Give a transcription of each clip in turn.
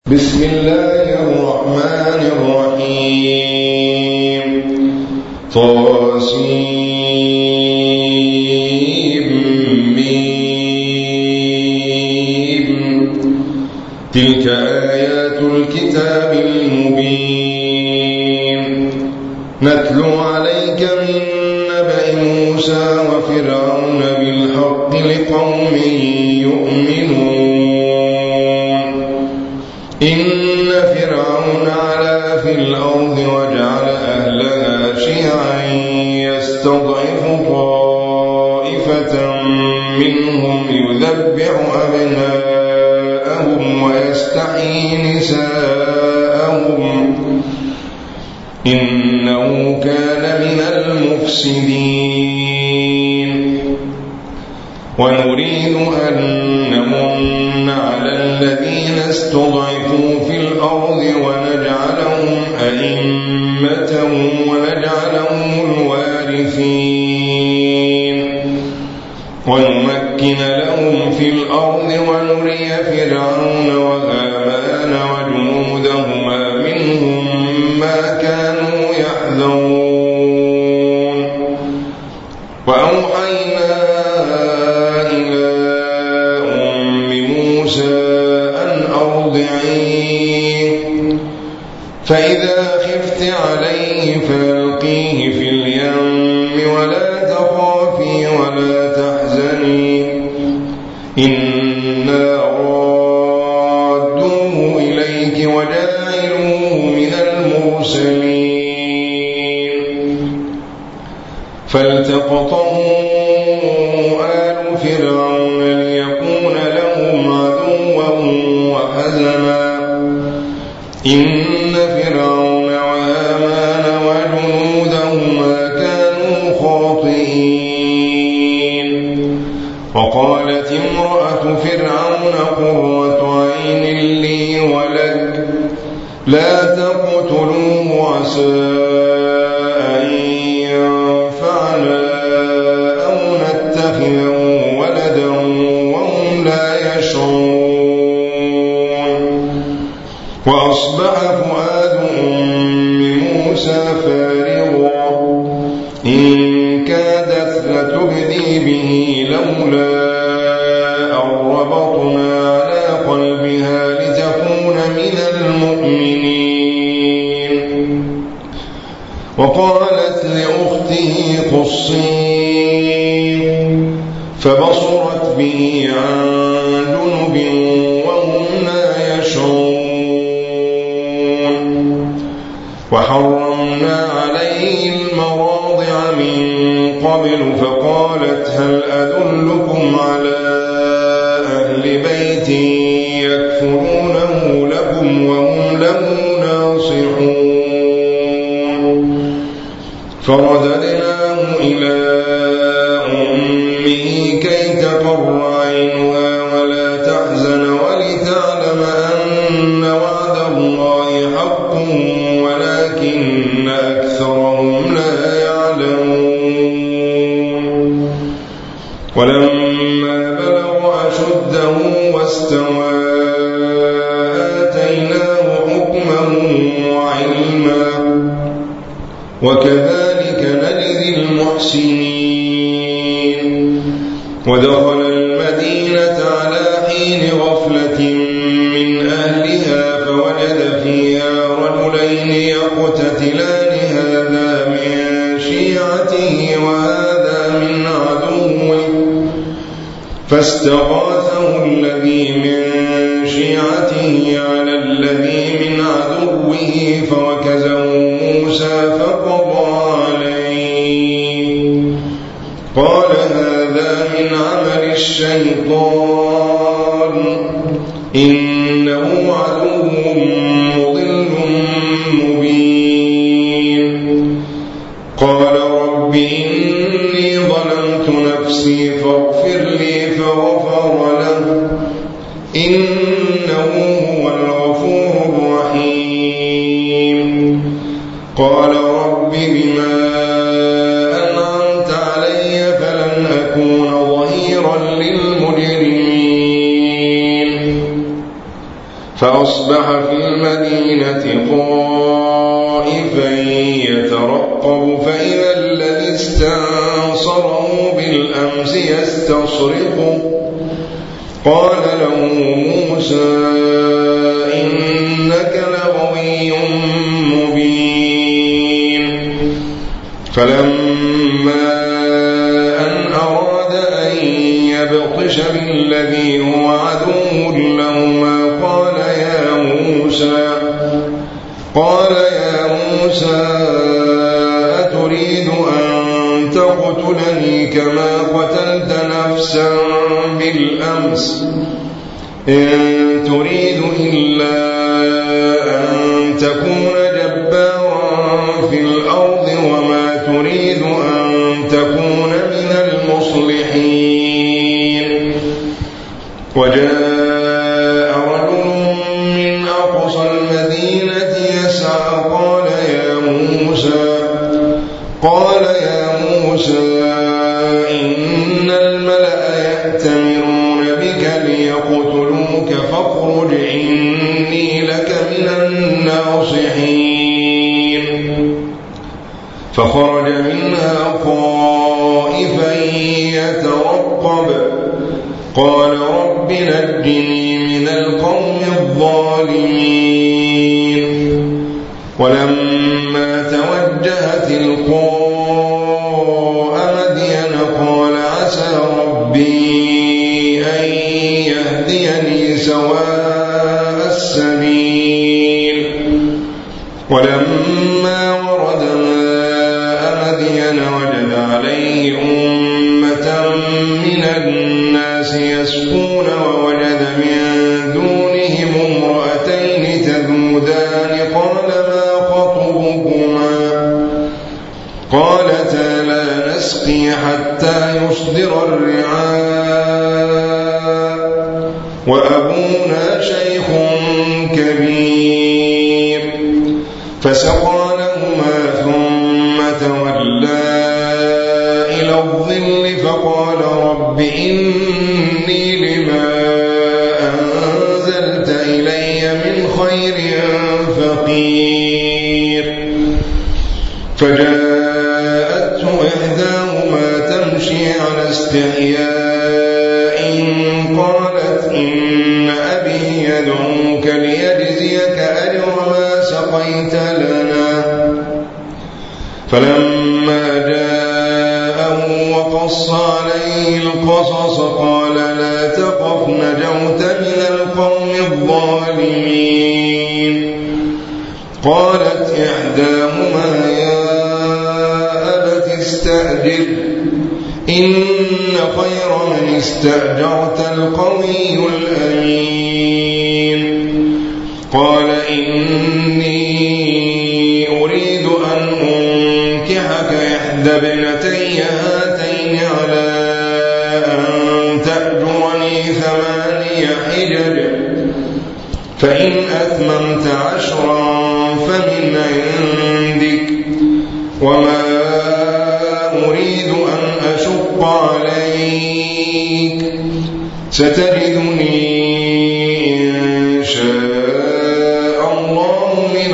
بسم الله الرحمن الرحيم تلك آيات الكتاب المبين نتلو عليك من نبأ موسى وفرعون بالحق لقوم يؤمنون إن فرعون علا في الأرض وجعل أهلها شيعا يستضعف طائفة منهم يذبح أبناءهم ويستحيي نساءهم إنه كان من المفسدين ونريد أن نمن على الذين استضعفوا في الأرض ونجعلهم أئمة ونجعلهم الوارثين ونمكن لهم في الأرض ونري فرعون وهامان وجنودهما منهم ما كانوا يحذرون وأوحينا إلى أم موسى أن أرضعيه فإذا خفت عليه فألقيه في اليم ولا تخافي ولا تحزني إنا رادوه إليك وجاعلوه من المرسلين فالتقطه آل فرعون ليكون لهم عدوا وحزنا إن فرعون وهامان وجنودهما كانوا خاطئين وقالت امرأة فرعون قرة عين لي ولك لا تقتلوه عسى أن ينفعنا أو نتخذه ولدا وهم لا يشعرون وأصبح فؤاد أم موسى فارغا إن كادت لتبدي به لولا أن ربطنا على قلبها لتكون من المؤمنين وقالت لأخته قصيه فبصرت به عن جنب وهم لا يشعرون وحرمنا عليه المراضع من قبل فقالت هل أدلكم على أهل بيت يكفرونه لكم وهم له ناصحون فرددناه إلى أمه كي تقر عينها ولا تحزن ولتعلم أن وعد الله حق ولكن أكثرهم لا يعلمون ولما بلغ أشده واستوى آتيناه حكما وعلما وكذلك نجزي المحسنين ودخل المدينة على حين غفلة من أهلها فوجد فيها رجلين يقتتلان هذا من شيعته وهذا من عدوه فاستغاثه الذي من شيعته على الذي من عدوه فوكزه موسى فقضى عليه قال هذا من عمل الشيطان إنه عدو مضل مبين قال رب إني ظلمت نفسي فاغفر لي فغفر له إنه هو الغفور الرحيم قال رب بما أنعمت علي فلن أكون ظهيرا للمجرمين فأصبح فأصبح في المدينة خائفا يترقب فإذا الذي استنصره بالأمس يستصرخه قال له موسى إنك لغوي مبين فلما أن أراد أن يبطش بالذي هو عدو لهما قال يا موسى أتريد أن تقتلني كما قتلت نفسا بالأمس إن تريد إلا أن تكون جبارا في الأرض وما تريد أن تكون من المصلحين وجاء رجل من أقصى المدينة يسعى قال يا موسى إن الملأ يأتمرون بك ليقتلوك فاخرج إني لك من الناصحين فخرج منها خائفا يترقب قال رب نجني من القوم الظالمين ولما توجه تلقاء مدين قال عسى ربي أن يهديني سواء السبيل ولما ورد ماء مدين وجد عليه أمة من الناس يسقون ووجد من دونهم امرأتين تذودان قالتا لا نسقي حتى يصدر الرعاء وأبونا شيخ كبير فسقى لهما ثم تولى إلى الظل فقال رب إني لما أنزلت إلي من خير فقير فجاءته إحداهما تمشي على استحياء قالت إن أبي يدعوك ليجزيك أجر ما سقيت لنا فلما جاءه وقص عليه القصص قال لا تخف نجوت من القوم الظالمين قالت إحداهما استأجر إن خير من استأجرت القوي الأمين قال إني أريد أن أنكحك إحدى ابنتي هاتين على أن تأجرني 8 حجج فإن أتممت 10 فمن عندك وما أريد أن أشق عليك ستجدني إن شاء الله من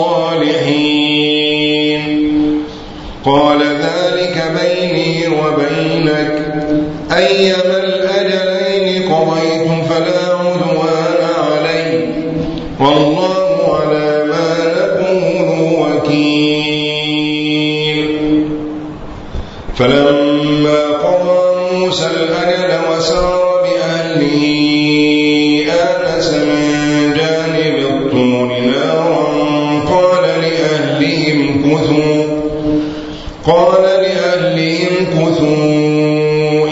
الصالحين قال ذلك بيني وبينك أيما الأجلين قضيت فلا عدوان علي والله على ما نقول وكيل فلما قضى موسى الأجل وسار بأهله آنس من جانب الطور نارا قال لأهلهم كثوا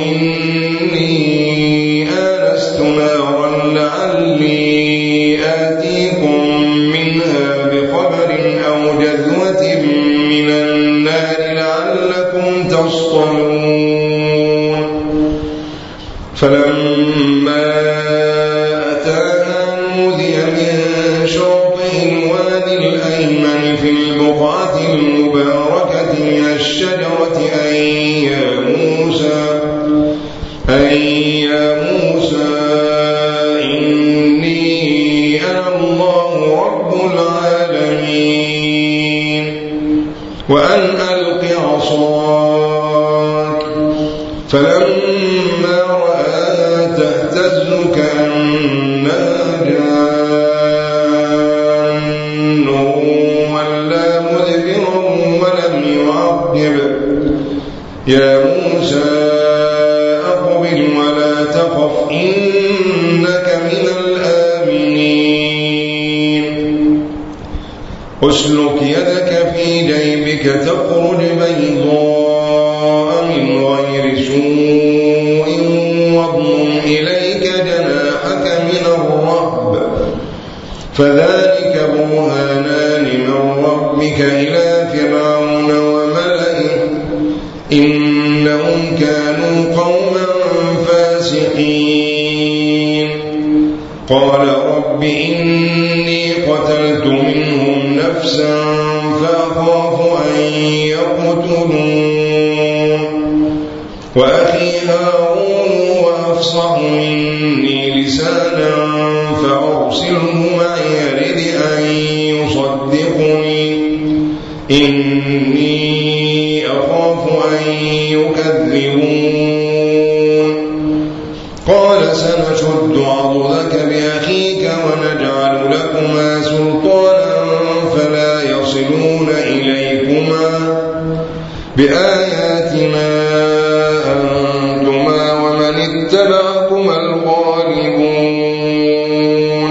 إني آنست نارا لعلي آتيكم منها بخبر أو جذوة من النار لعلكم تصطلون فلما أتاها نودي من شاطئ الوادي الأيمن في البقعة المباركة من الشجرة أن يا موسى إني أنا الله العالمين وأن ألق عصاك فلما رآها تهتز كأنها جان ولا مدبرا ولم يعقب يا موسى أقبل ولا تخف إنك من الآمنين أسلك يدك في جيبك تخرج بيضاء من غير سوء واضمم إليك جناحك من الرهب فذلك برهانان من ربك إلى فرعون وملئه إنهم كانوا قوما فاسقين قال رب إني قتلت منهم نفسا فأخاف أن يقتلون وأخي هارون وأفصح مني لسانا فأرسله معي يرد أن يصدقني إني أخاف أن يكذبون قال سنشد عضدك بأخيك ونجعل لكما سلطانا فلا يصلون إليكما بآياتنا أنتما ومن اتبعكما الغالبون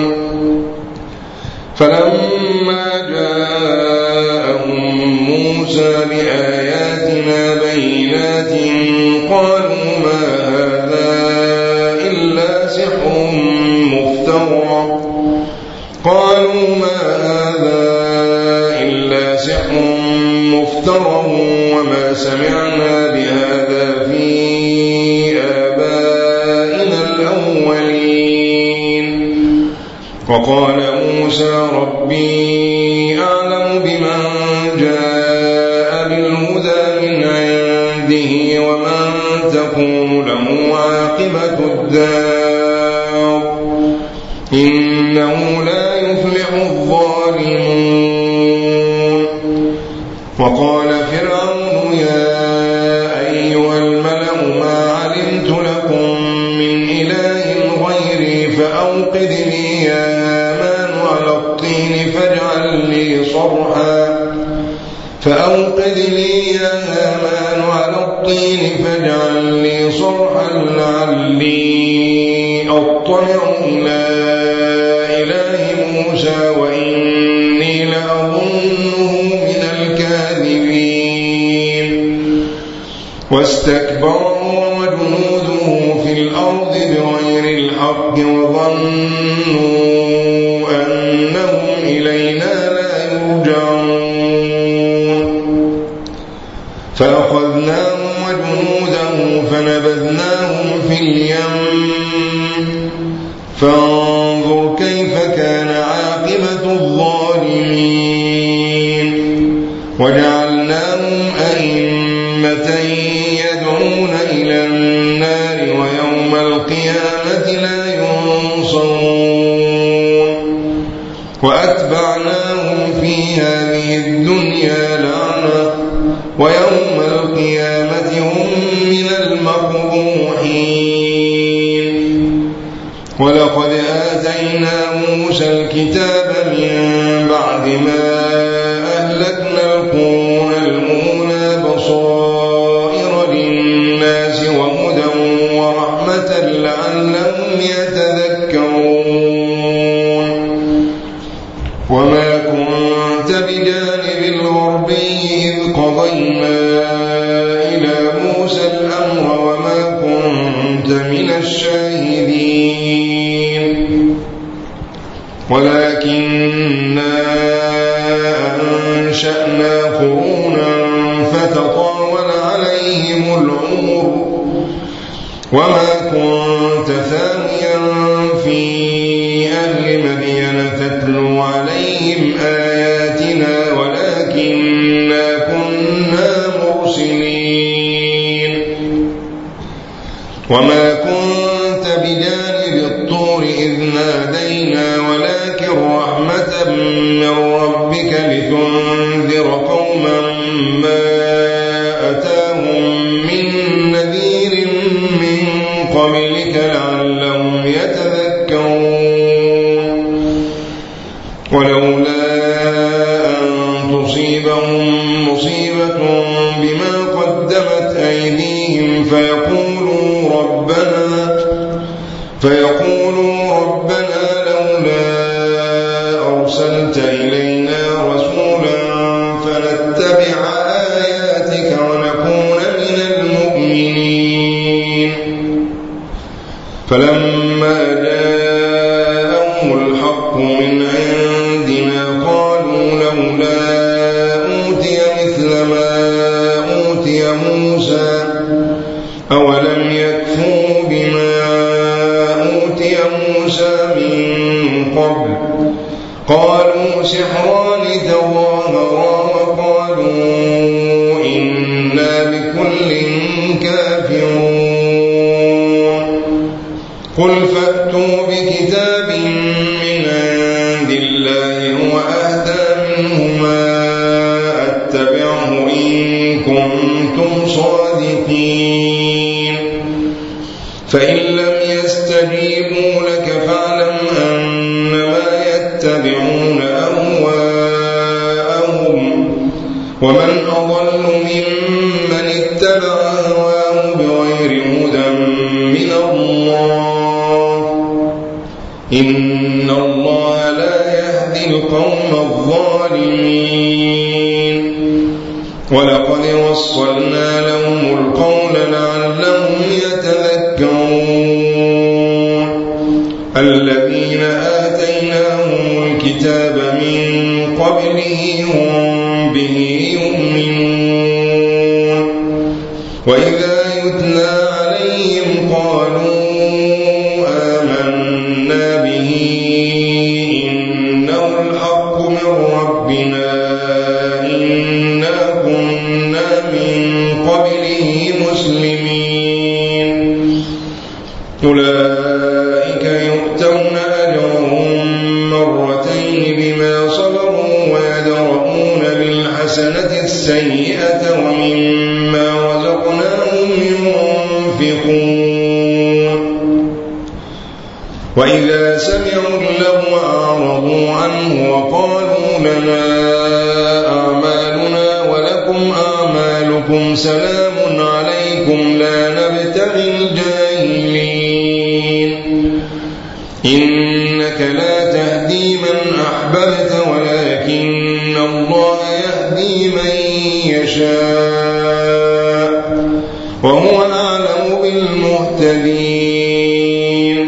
فلما جاءهم موسى بآياتنا بينات قالوا ما هذا إلا سحر مفترى وما سمعنا بهذا في آبائنا الأولين وقال موسى ربي أعلم بمن جاء بالهدى من عنده ومن تكون له عاقبة الدار إنه لا يفلح الظالمون وقال فرعون يا أيها الملأ ما علمت لكم من إله غيري فأوقد لي يا هامان على الطين فاجعل لي صرحا لعلي أطلع إلى إله موسى وإني لأظنه من الكاذبين واستكبر وجنوده في الأرض بغير الحق وظنوا أنهم إلينا لا يرجعون فأخذناهم وجنوده فنبذناهم في اليم فانظر كيف كان عاقبة الظالمين وجعلناهم أئمة يدعون إلى النار ويوم القيامة لا ينصرون وأتبعناهم في هذه الدنيا لعنة ويوم القيامة هم من المقبوحين ولقد آتينا موسى الكتاب من بعد ما أهلكنا القرون الأولى بصائر للناس وهدى ورحمة لعلهم يتذكرون وما كنت بجانب الغربي إذ قضينا إلى موسى الأمر وما كنت من الشاهدين ولكننا أنشأنا قرونا فتطاول عليهم العمر وما كنت ثانيا في أهل مدين تتلو عليهم آياتنا ولكننا كنا مرسلين وما كنت بجانب الطور إذ نادينا ولكن رحمة من ربك لتنذر قوما ما أتاهم من نذير من قبلك لعلهم يتذكرون ولولا أن تصيبهم مصيبة بما قدمت أيديهم فيقولوا ربنا لولا أرسلت إلينا رسولا فنتبع آياتك ونكون من المؤمنين فلما جاءهم الحق من عندنا قالوا لولا أوتي مثل ما أوتي موسى أولم يكفروا بما أوتي موسى من قبل قالوا سحران تظاهرا وقالوا إنا بكل كافرون قل فأتوا بكتاب من عند الله هو أهدى منهما أتبعه إن كنتم صادقين فإن لم يستجيبوا لك فاعلم أنما يتبعون أهواءهم ومن أضل ممن اتبع هواه بغير هدى من الله إن الله لا يهدي القوم الظالمين ولقد وصلنا لهم القول لعلهم يتذكرون الذين آتيناهم الكتاب من قبله هم به يؤمنون وإذا يتلى عليهم قالوا آمنا به إنه الحق من ربنا إنا كنا من قبله مسلمين أولئك يؤتون أجرهم مرتين بما صبروا ويدرؤون بالحسنة السيئة ومما رزقناهم ينفقون وإذا سمعوا اللغو أعرضوا عنه وقالوا لنا أعمالنا ولكم أعمالكم سلام عليكم لا نبتغي الجاهلين إنك لا تهدي من أحببت ولكن الله يهدي من يشاء وهو أعلم بالمهتدين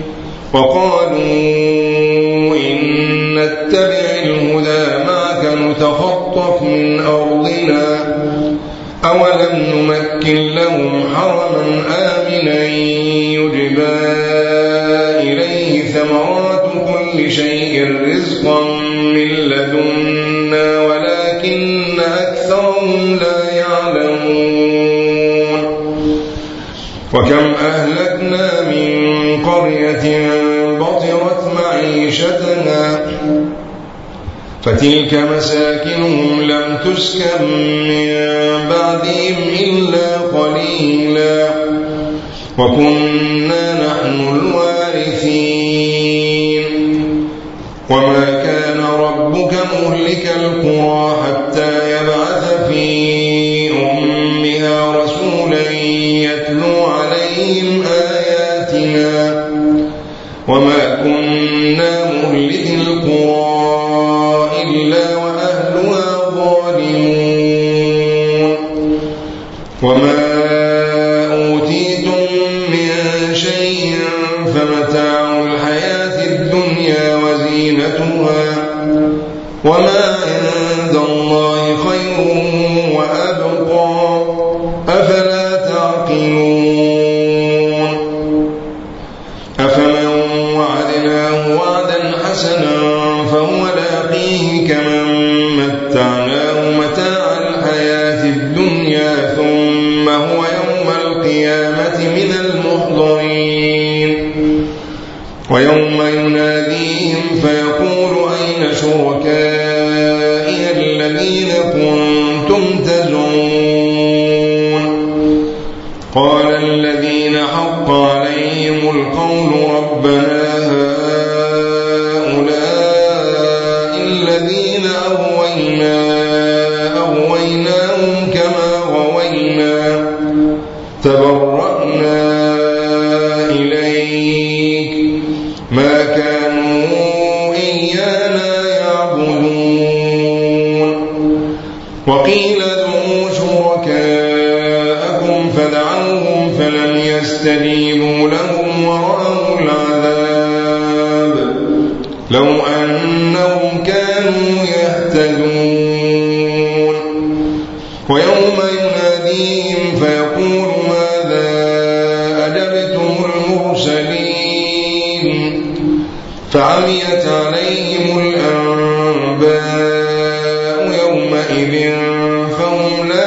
وقالوا إن نتبع الهدى معك نتخطف من أرضنا أولم نمكن لهم حرما آمنا يجبى إليه ثمرات كل شيء رزقا من لدنا ولكن أكثرهم لا يعلمون وكم أهلكنا من قرية بطرت معيشتنا فتلك مساكنهم لم تسكن من بعدهم إلا قليلا وكنا نحن الوارثين وما كان ربك مهلك القرى حتى يبعث في أمها رسولا يتلو عليهم آياتنا وما كنا مهلك القرى إلا وأهلها ظالمون وما أوتيتم من شيء فمتاع الحياة الدنيا وزينتها وما عند الله خير وأبقى أفلا تعقلون أفمن وعدناه وعدا حسنا فهو لاقيه كمن متعناه متاع الحياة الدنيا ثم هو يوم القيامة من المحضرين ويوم يناديهم فيقول أين شركائي شركائي الذين كنتم تزعمون قال الذين حق عليهم القول ربنا هؤلاء الذين أغويناهم كما غوينا تبرأنا إليك ما كانوا إيانا يعبدون وقيل ادعوا شركاءكم فدعوهم فلم يستجيبوا لهم ورأوا العذاب لو أنهم كانوا يهتدون ويوم يناديهم فيقول ماذا أجبتم المرسلين فعميت عليهم الأنباء يومئذ فهم لا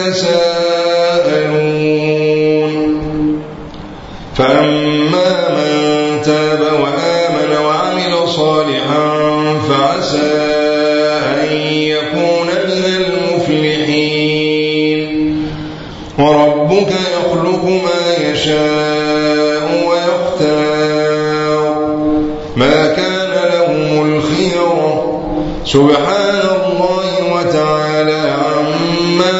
يتساءلون فأما من تاب وآمن وعمل صالحا فعسى أن يكون من المفلحين وربك يخلق ما يشاء ويختار ما كان لهم الخيرة سبحان الله وتعالى عما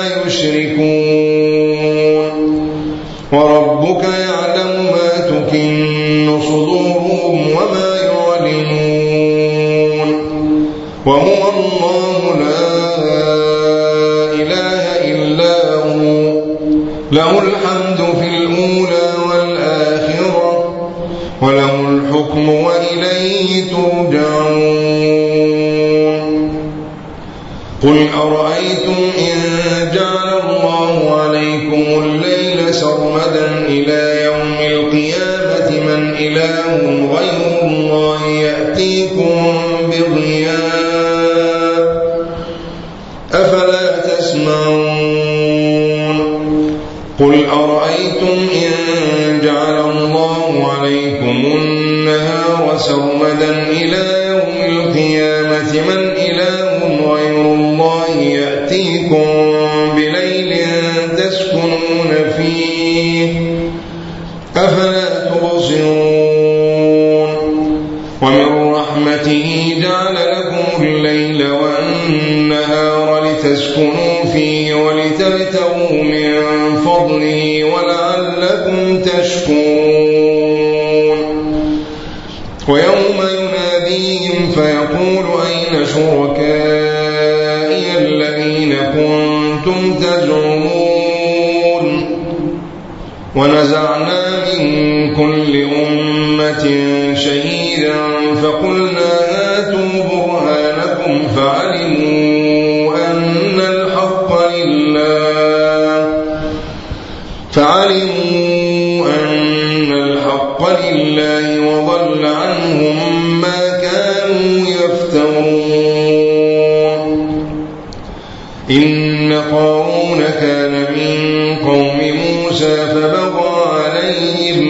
يشركون وربك يعلم ما تكن صدورهم وما يعلنون وهو الله لا إله إلا هو له الحمد في الأولى والآخرة وله الحكم وإليه ترجعون قل أرأيتم إن جعل الله عليكم الليل سرمدا إلى يوم القيامة من إله غير الله يأتيكم بضياء أفلا تسمعون قل أرأيتم إن جعل الله عليكم النهار سرمدا إلى يوم القيامة من إله غير الله يأتيكم بليل تسكنون فيه أفلا تبصرون ومن رحمته جعل لكم الليل والنهار لتسكنوا فيه ولتبتغوا من فضله ولعلكم تشكرون ويوم يناديهم فيقول أين شركائي الذين كنتم تزعمون ونزعنا من كل أمة شهيدا فقلنا هاتوا برهانكم فعلموا أن الحق لله وضل عنهم ما كانوا يفترون إن قارون كان من قوم موسى فبغى عليهم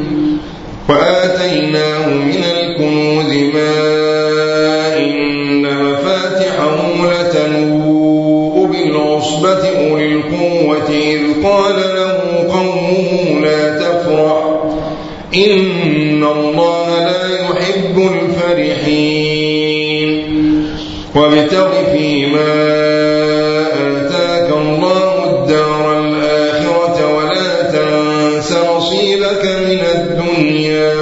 وآتيناه من الكنوز ما إن مفاتحه لتنوء بالعصبة أولي القوة إذ قال له قومه لا تفرح إن الله لا يحب الفرحين وابتغ فيما آتاك الله الدار الآخرة ولا تنس نصيبك من الدنيا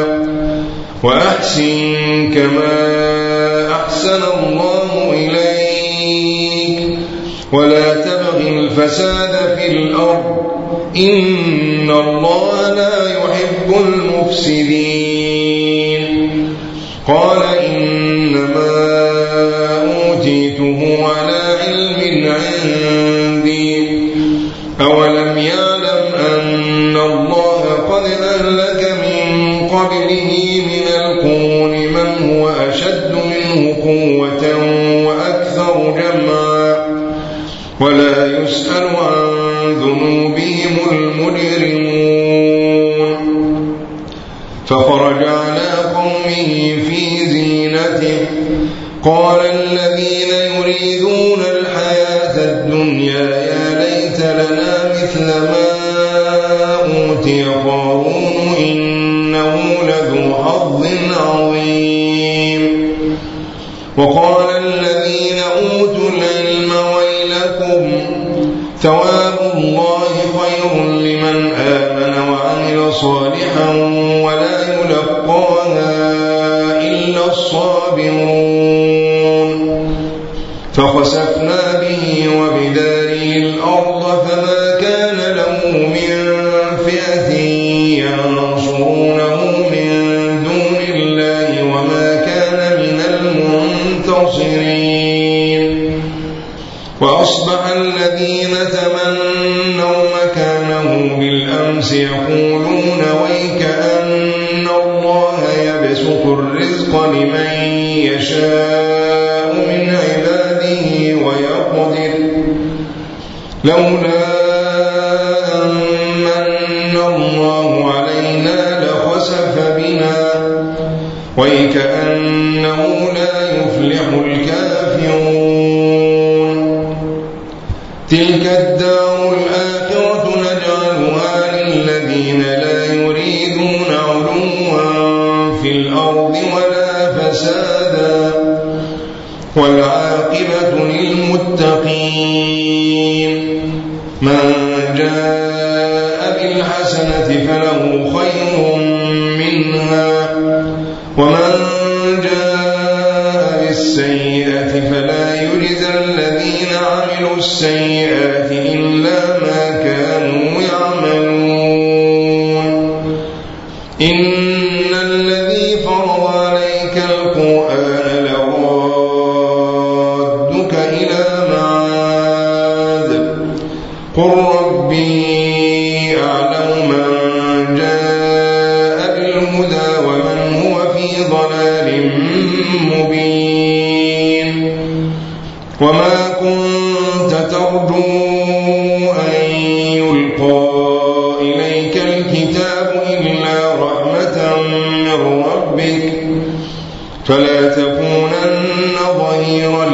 وأحسن كما أحسن الله إليك ولا تبغ الفساد في الأرض إن الله لا يحب المفسدين قال إنما أوتيته على علم عندي أولم يعلم أن الله قد أهلك من قبله من القرون من هو أشد منه قوة وأكثر جمعا ولا يسأل عن ذنوبهم المجرمون فخرج على قومه في زينته قال الذين يريدون الحياة الدنيا يا ليت لنا مثل ما أوتي قارون إنه لذو حظ عظيم. وقال الذين أوتوا العلم ويلكم ثواب الله خير لمن آمن وعمل صالحا ولا يلقاها إلا الصابرون. فخسفنا به وبداره الأرض فما كان له من فئة ينصرونه من دون الله وما كان من المنتصرين. وأصبح الذين تمنوا مكانه بالأمس يقولون ويكأن الله يبسط الرزق لمن يشاء من عباده ويقدر لولا أن من الله علينا لخسف بنا ويكأنه لا يفلح الكافرون. تلك الدار الآخرة نجعلها للذين لا يريدون علوا في الأرض ولا فسادا والعاقبة للمتقين. من جاء بالحسنة فله خير منها ومن جاء بالسيئة فلا يجزى الذين عملوا السيئات إلا ما كانوا يعملون. إن الذي فرض عليك القرآن لرادك إلى معاد قل ربي أعلم من جاء بالهدى ومن هو في ضلال مبين. وما كنت ترجو أن يلقى إليك الكتاب إلا رحمة من ربك فلا تكونن ظهيرا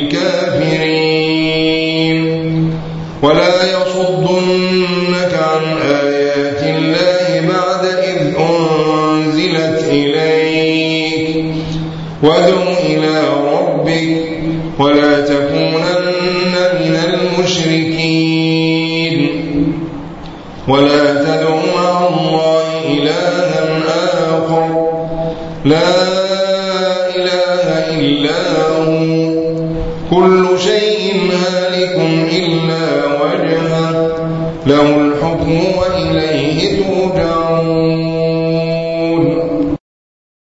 للكافرين ولا يصدنك عن آيات الله بعد إذ أنزلت إليك وادع إلى ربك ولا تكونن من المشركين ولا تدع مع الله إلها آخر لا إله إلا هو كل شيء هالك إلا وجهه له الحكم وإليه ترجعون.